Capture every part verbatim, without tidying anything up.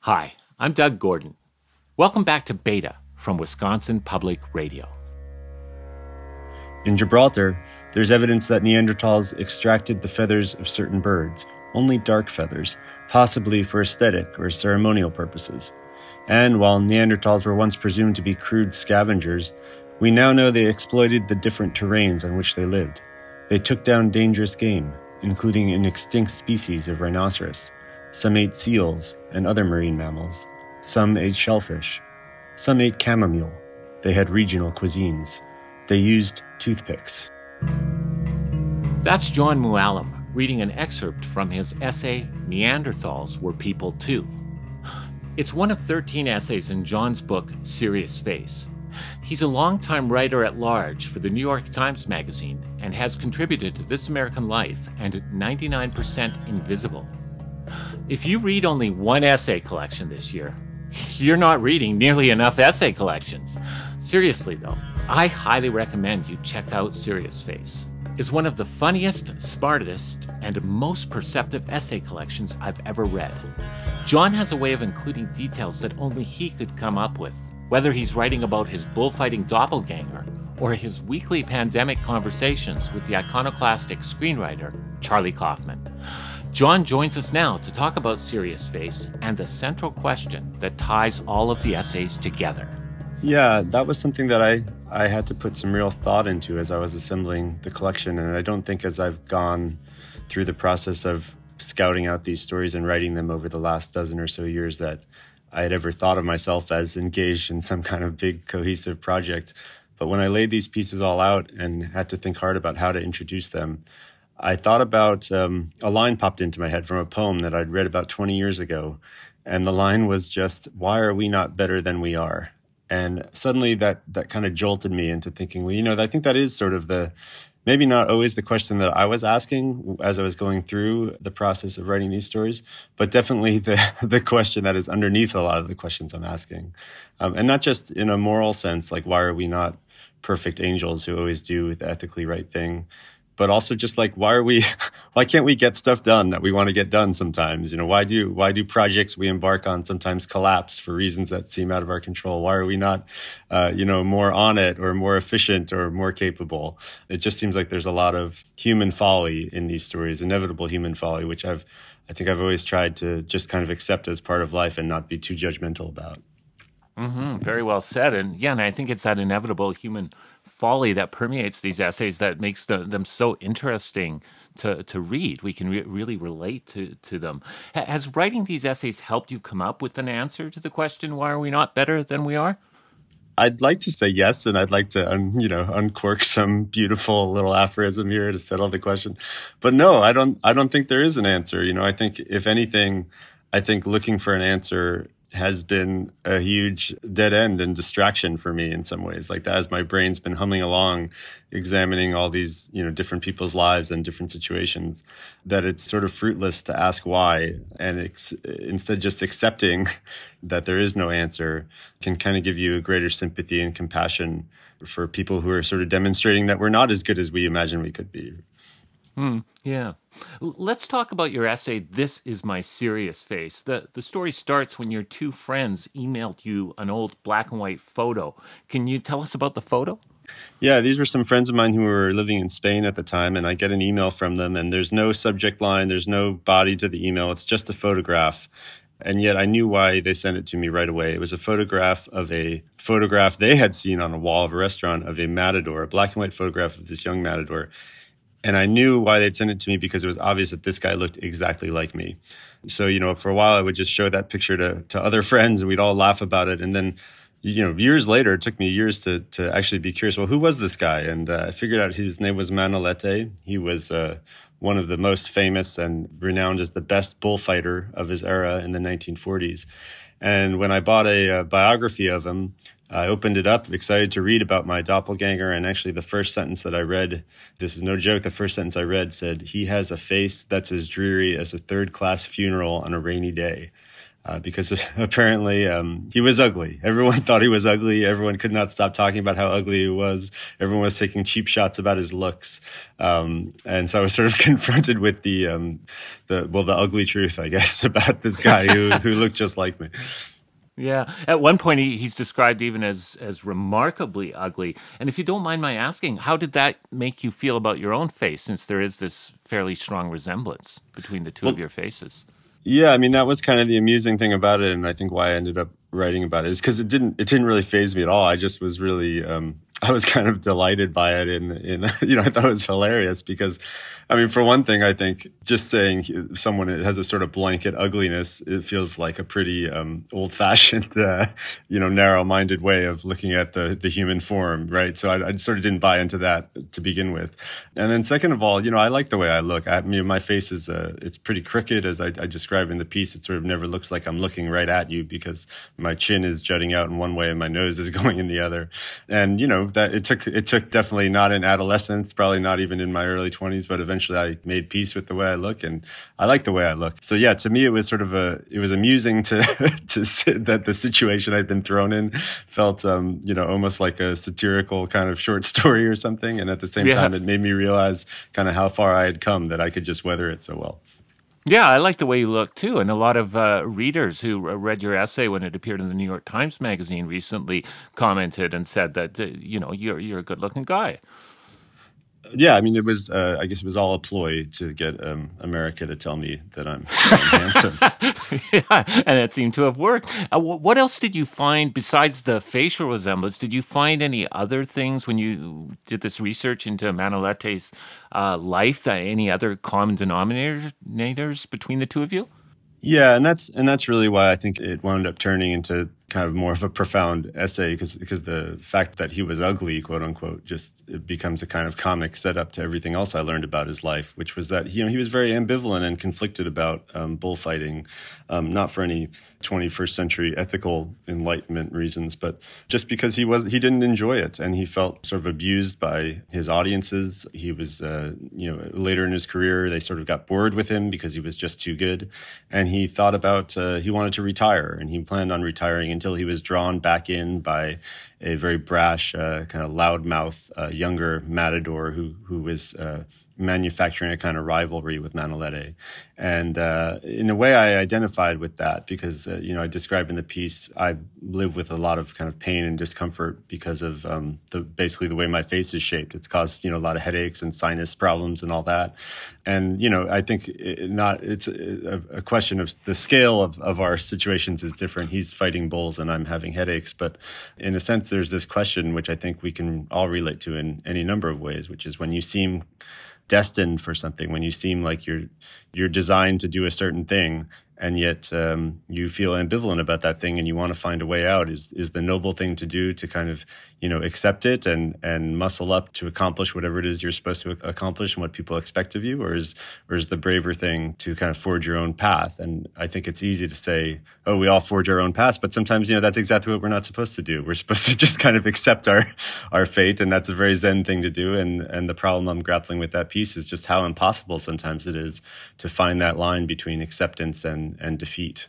Hi, I'm Doug Gordon. Welcome back to Beta from Wisconsin Public Radio. In Gibraltar, there's evidence that Neanderthals extracted the feathers of certain birds, only dark feathers, possibly for aesthetic or ceremonial purposes. And while Neanderthals were once presumed to be crude scavengers, we now know they exploited the different terrains on which they lived. They took down dangerous game, including an extinct species of rhinoceros. Some ate seals and other marine mammals. Some ate shellfish. Some ate chamomile. They had regional cuisines. They used toothpicks. That's John Mooallem reading an excerpt from his essay, Neanderthals Were People Too. It's one of thirteen essays in John's book, Serious Face. He's a longtime writer at large for the New York Times Magazine and has contributed to This American Life and ninety-nine percent Invisible. If you read only one essay collection this year, you're not reading nearly enough essay collections. Seriously, though, I highly recommend you check out Serious Face. It's one of the funniest, smartest, and most perceptive essay collections I've ever read. John has a way of including details that only he could come up with, whether he's writing about his bullfighting doppelganger or his weekly pandemic conversations with the iconoclastic screenwriter Charlie Kaufman. John joins us now to talk about Serious Face and the central question that ties all of the essays together. Yeah, that was something that I, I had to put some real thought into as I was assembling the collection. And I don't think as I've gone through the process of scouting out these stories and writing them over the last dozen or so years that I had ever thought of myself as engaged in some kind of big cohesive project. But when I laid these pieces all out and had to think hard about how to introduce them, I thought about, um, a line popped into my head from a poem that I'd read about twenty years ago. And the line was just, why are we not better than we are? And suddenly that, that kind of jolted me into thinking, well, you know, I think that is sort of the, maybe not always the question that I was asking as I was going through the process of writing these stories, but definitely the, the question that is underneath a lot of the questions I'm asking. Um, and not just in a moral sense, like why are we not perfect angels who always do the ethically right thing? But also just like, why are we, why can't we get stuff done that we want to get done sometimes? You know, why do, why do projects we embark on sometimes collapse for reasons that seem out of our control? Why are we not, uh, you know, more on it or more efficient or more capable? It just seems like there's a lot of human folly in these stories, inevitable human folly, which I've, I think I've always tried to just kind of accept as part of life and not be too judgmental about. Mm-hmm. Very well said. And yeah, and I think it's that inevitable human folly that permeates these essays that makes the, them so interesting to, to read. We can re- really relate to, to them. H- has writing these essays helped you come up with an answer to the question, why are we not better than we are? I'd like to say yes, and I'd like to, un, you know, uncork some beautiful little aphorism here to settle the question. But no, I don't. I don't think there is an answer. You know, I think if anything, I think looking for an answer has been a huge dead end and distraction for me in some ways. Like that, as my brain's been humming along, examining all these, you know, different people's lives and different situations, that it's sort of fruitless to ask why. And it's, instead just accepting that there is no answer can kind of give you a greater sympathy and compassion for people who are sort of demonstrating that we're not as good as we imagine we could be. Hmm, yeah. Let's talk about your essay, This Is My Serious Face. The the story starts when your two friends emailed you an old black and white photo. Can you tell us about the photo? Yeah, these were some friends of mine who were living in Spain at the time, and I get an email from them, and there's no subject line, there's no body to the email, it's just a photograph. And yet I knew why they sent it to me right away. It was a photograph of a photograph they had seen on a wall of a restaurant of a matador, a black and white photograph of this young matador. And I knew why they'd send it to me because it was obvious that this guy looked exactly like me. So, you know, for a while I would just show that picture to, to other friends and we'd all laugh about it. And then, you know, years later, it took me years to to actually be curious, well, who was this guy? And uh, I figured out his name was Manolete. He was uh, one of the most famous and renowned as the best bullfighter of his era in the nineteen forties. And when I bought a, a biography of him, I opened it up, excited to read about my doppelganger. And actually the first sentence that I read, this is no joke, the first sentence I read said, "He has a face that's as dreary as a third-class funeral on a rainy day." uh, because apparently um, he was ugly. Everyone thought he was ugly. Everyone could not stop talking about how ugly he was. Everyone was taking cheap shots about his looks. Um, and so I was sort of confronted with the, um, the well, the ugly truth, I guess, about this guy who, who looked just like me. Yeah. At one point, he, he's described even as as remarkably ugly. And if you don't mind my asking, how did that make you feel about your own face, since there is this fairly strong resemblance between the two well, of your faces? Yeah, I mean, that was kind of the amusing thing about it, and I think why I ended up writing about it is because it didn't it didn't really faze me at all. I just was really um, I was kind of delighted by it, and in, in you know I thought it was hilarious because, I mean, for one thing, I think just saying someone has a sort of blanket ugliness, it feels like a pretty um, old-fashioned, uh, you know, narrow-minded way of looking at the the human form, right? So I, I sort of didn't buy into that to begin with, and then second of all, you know, I like the way I look. I, I mean, my face is uh, it's pretty crooked, as I, I describe in the piece. It sort of never looks like I'm looking right at you because my chin is jutting out in one way and my nose is going in the other, and you know that it took it took definitely not in adolescence, probably not even in my early twenties, but eventually I made peace with the way I look, and I like the way I look. So yeah, to me it was sort of a it was amusing to to sit that the situation I'd been thrown in felt um, you know almost like a satirical kind of short story or something, and at the same yeah. time it made me realize kind of how far I had come that I could just weather it so well. Yeah, I like the way you look, too. And a lot of uh, readers who read your essay when it appeared in the New York Times Magazine recently commented and said that, uh, you know, you're you're a good-looking guy. Yeah, I mean, it was, uh, I guess it was all a ploy to get um, America to tell me that I'm, that I'm handsome. Yeah, and it seemed to have worked. Uh, what else did you find, besides the facial resemblance, did you find any other things when you did this research into Manoletti's uh, life, uh, any other common denominators between the two of you? Yeah, and that's and that's really why I think it wound up turning into kind of more of a profound essay, because because the fact that he was ugly, quote unquote, just it becomes a kind of comic setup to everything else I learned about his life, which was that you know he was very ambivalent and conflicted about um, bullfighting, um, not for any twenty-first century ethical enlightenment reasons, but just because he was he didn't enjoy it, and he felt sort of abused by his audiences. He was uh, you know later in his career they sort of got bored with him because he was just too good, and he thought about uh, he wanted to retire, and he planned on retiring until he was drawn back in by a very brash, uh, kind of loudmouth uh, younger matador who who was uh, manufacturing a kind of rivalry with Manoletti. And uh, in a way, I identified with that because, uh, you know, I describe in the piece, I live with a lot of kind of pain and discomfort because of um, the basically the way my face is shaped. It's caused, you know, a lot of headaches and sinus problems and all that. And, you know, I think it not it's a, a question of the scale of, of our situations is different. He's fighting bulls and I'm having headaches. But in a sense, there's this question, which I think we can all relate to in any number of ways, which is when you seem destined for something, when you seem like you're you're designed to do a certain thing, and yet um, you feel ambivalent about that thing and you want to find a way out, is is the noble thing to do to kind of, you know, accept it and and muscle up to accomplish whatever it is you're supposed to accomplish and what people expect of you, or is or is the braver thing to kind of forge your own path? And I think it's easy to say, oh, we all forge our own paths, but sometimes, you know, that's exactly what we're not supposed to do. We're supposed to just kind of accept our our fate, and that's a very Zen thing to do. And and the problem I'm grappling with that piece is just how impossible sometimes it is to find that line between acceptance and and defeat.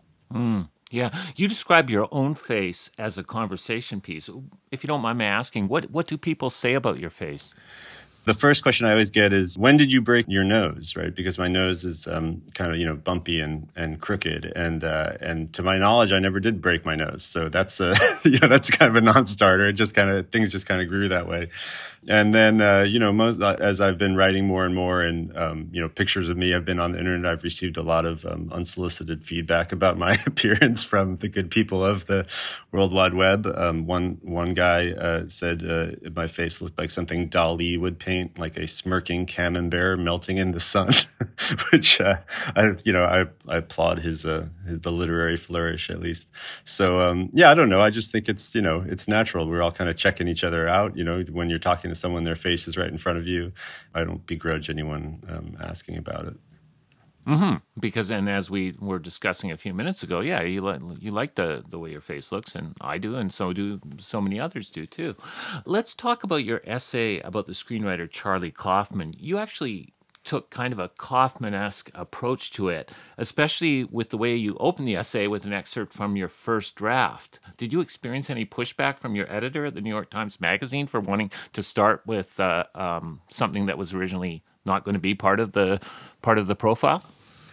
Mm, yeah. You describe your own face as a conversation piece. If you don't mind me asking, what, what do people say about your face? The first question I always get is, when did you break your nose, right? Because my nose is um, kind of, you know, bumpy and, and crooked. And uh, and to my knowledge, I never did break my nose. So that's, uh, you know, that's kind of a non-starter. It just kind of, things just kind of grew that way. And then, uh, you know, most, as I've been writing more and more and, um, you know, pictures of me have been on the internet, I've received a lot of um, unsolicited feedback about my appearance from the good people of the World Wide Web. Um, one one guy uh, said uh, my face looked like something Dali would paint, like a smirking camembert melting in the sun, which, uh, I, you know, I, I applaud his, uh, his, the literary flourish, at least. So, um, yeah, I don't know. I just think it's, you know, it's natural. We're all kind of checking each other out. You know, when you're talking to someone, their face is right in front of you. I don't begrudge anyone um, asking about it. Mm-hmm. Because, and as we were discussing a few minutes ago, yeah, you like you like the the way your face looks, and I do, and so do so many others do too. Let's talk about your essay about the screenwriter Charlie Kaufman. You actually took kind of a Kaufman-esque approach to it, especially with the way you open the essay with an excerpt from your first draft. Did you experience any pushback from your editor at the New York Times Magazine for wanting to start with uh, um, something that was originally not going to be part of the part of the profile?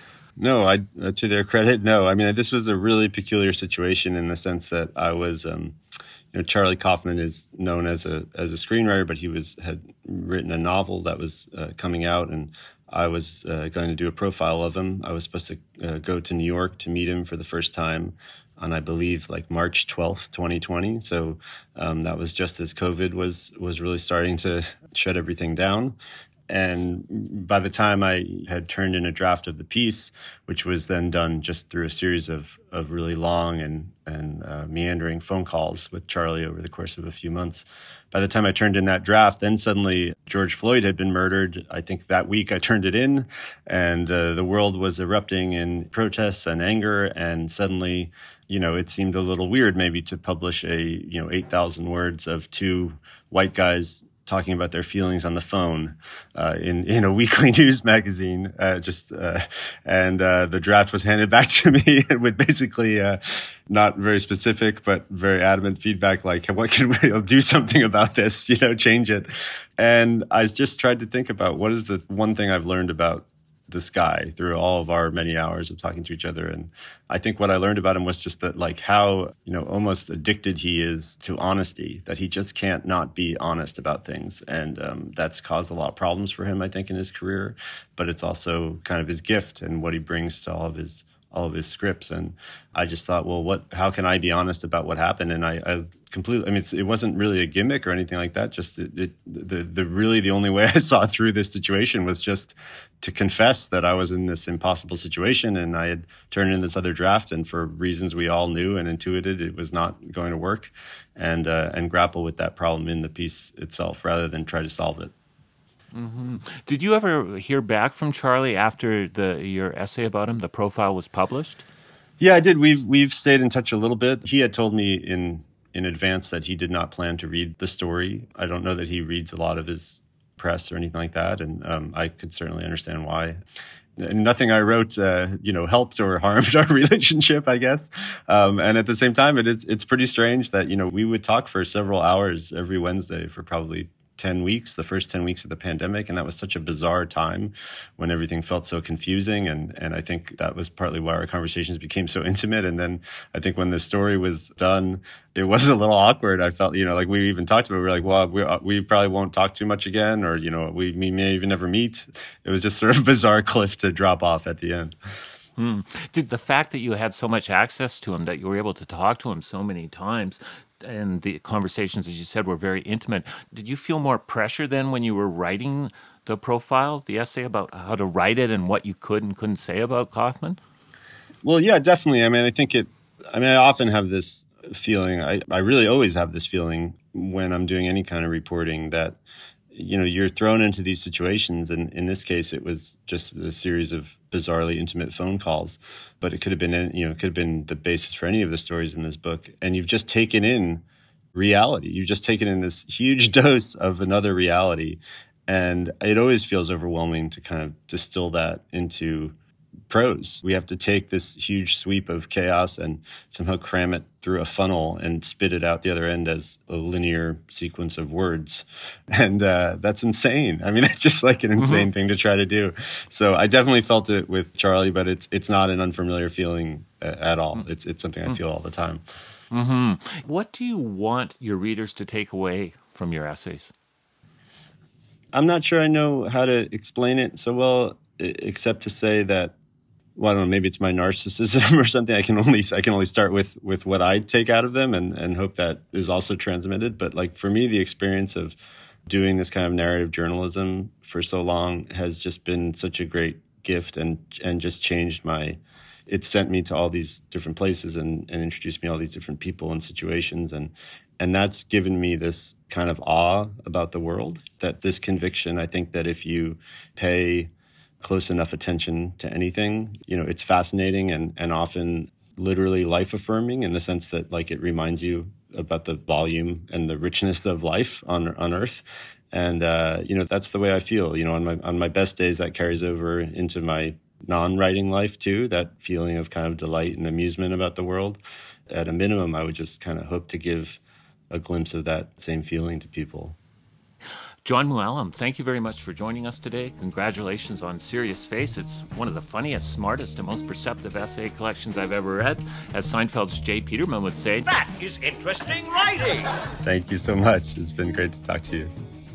No, I uh, to their credit, no. I mean, this was a really peculiar situation in the sense that I was, um, you know, Charlie Kaufman is known as a as a screenwriter, but he was had written a novel that was uh, coming out, and I was uh, going to do a profile of him. I was supposed to uh, go to New York to meet him for the first time on, I believe, like March twelfth, twenty twenty. So um, that was just as COVID was was really starting to shut everything down. And by the time I had turned in a draft of the piece, which was then done just through a series of, of really long and, and uh, meandering phone calls with Charlie over the course of a few months, by the time I turned in that draft, then suddenly George Floyd had been murdered. I think that week I turned it in, and uh, the world was erupting in protests and anger. And suddenly, you know, it seemed a little weird maybe to publish a, you know, eight thousand words of two white guys talking about their feelings on the phone uh, in in a weekly news magazine. Uh, just uh, and uh, the draft was handed back to me with basically uh, not very specific but very adamant feedback, like, "What can we do something about this? You know, change it." And I just tried to think about what is the one thing I've learned about this guy through all of our many hours of talking to each other. And I think what I learned about him was just that, like, how, you know, almost addicted he is to honesty, that he just can't not be honest about things. And um, that's caused a lot of problems for him, I think, in his career. But it's also kind of his gift and what he brings to all of his all of his scripts. And I just thought, well, what? How can I be honest about what happened? And I, I completely, I mean, it's, it wasn't really a gimmick or anything like that. Just it, it, the the really the only way I saw through this situation was just to confess that I was in this impossible situation, and I had turned in this other draft, and for reasons we all knew and intuited, it was not going to work, and uh, and grapple with that problem in the piece itself rather than try to solve it. Mm-hmm. Did you ever hear back from Charlie after the your essay about him, the profile, was published? Yeah, I did. We've we've stayed in touch a little bit. He had told me in in advance that he did not plan to read the story. I don't know that he reads a lot of his press or anything like that, and um, I could certainly understand why. And nothing I wrote, uh, you know, helped or harmed our relationship, I guess. Um, and at the same time, it is it's pretty strange that, you know, we would talk for several hours every Wednesday for probably ten weeks, the first ten weeks of the pandemic. And that was such a bizarre time when everything felt so confusing. And, and I think that was partly why our conversations became so intimate. And then I think when the story was done, it was a little awkward. I felt, you know, like we even talked about it. We were like, well, we, we probably won't talk too much again, or, you know, we, we may even never meet. It was just sort of a bizarre cliff to drop off at the end. Hmm. Did the fact that you had so much access to him, that you were able to talk to him so many times, and the conversations, as you said, were very intimate, did you feel more pressure then when you were writing the profile, the essay, about how to write it and what you could and couldn't say about Kaufman? Well, yeah, definitely. I mean, I think it, I mean, I often have this feeling, I, I really always have this feeling when I'm doing any kind of reporting that, you know, you're thrown into these situations. And in this case, it was just a series of bizarrely intimate phone calls, but it could have been, you know, it could have been the basis for any of the stories in this book. And you've just taken in reality. You've just taken in this huge dose of another reality. And it always feels overwhelming to kind of distill that into prose. We have to take this huge sweep of chaos and somehow cram it through a funnel and spit it out the other end as a linear sequence of words. And uh, that's insane. I mean, it's just like an insane mm-hmm. thing to try to do. So I definitely felt it with Charlie, but it's it's not an unfamiliar feeling uh, at all. Mm-hmm. It's it's something I feel all the time. Mm-hmm. What do you want your readers to take away from your essays? I'm not sure I know how to explain it so well, except to say that, well, I don't know, maybe it's my narcissism or something. I can only I can only start with with what I take out of them and, and hope that is also transmitted. But like for me, the experience of doing this kind of narrative journalism for so long has just been such a great gift and and just changed my, it sent me to all these different places and, and introduced me to all these different people and situations. And and that's given me this kind of awe about the world, that this conviction, I think that if you pay close enough attention to anything, you know, it's fascinating and, and often literally life affirming in the sense that like it reminds you about the volume and the richness of life on on Earth. And, uh, you know, that's the way I feel. You know, on my on my best days, that carries over into my non-writing life, too, that feeling of kind of delight and amusement about the world. At a minimum, I would just kind of hope to give a glimpse of that same feeling to people. Jon Mooallem, thank you very much for joining us today. Congratulations on Serious Face. It's one of the funniest, smartest, and most perceptive essay collections I've ever read. As Seinfeld's Jay Peterman would say, that is interesting writing. Thank you so much. It's been great to talk to you.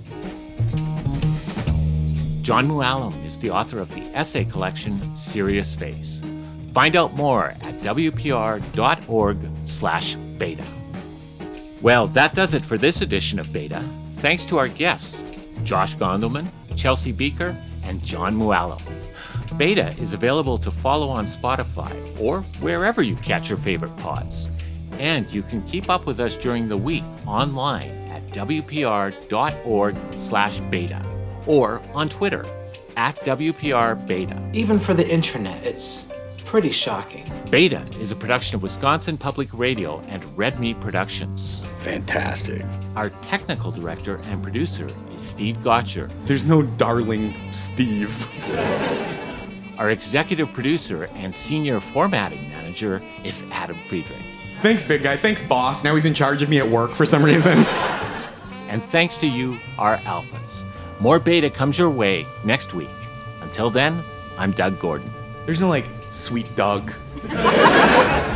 Jon Mooallem is the author of the essay collection Serious Face. Find out more at w p r dot org slash beta. Well, that does it for this edition of Beta. Thanks to our guests, Josh Gondelman, Chelsea Beaker, and Jon Mooallem. Beta is available to follow on Spotify or wherever you catch your favorite pods. And you can keep up with us during the week online at w p r dot org slash beta or on Twitter at W P R Beta. Even for the internet, it's pretty shocking. Beta is a production of Wisconsin Public Radio and Red Meat Productions. Fantastic. Our technical director and producer is Steve Gotcher. There's no darling Steve. Our executive producer and senior formatting manager is Adam Friedrich. Thanks, big guy. Thanks, boss. Now he's in charge of me at work for some reason. And thanks to you, our alphas. More Beta comes your way next week. Until then, I'm Doug Gordon. There's no, like, sweet Doug.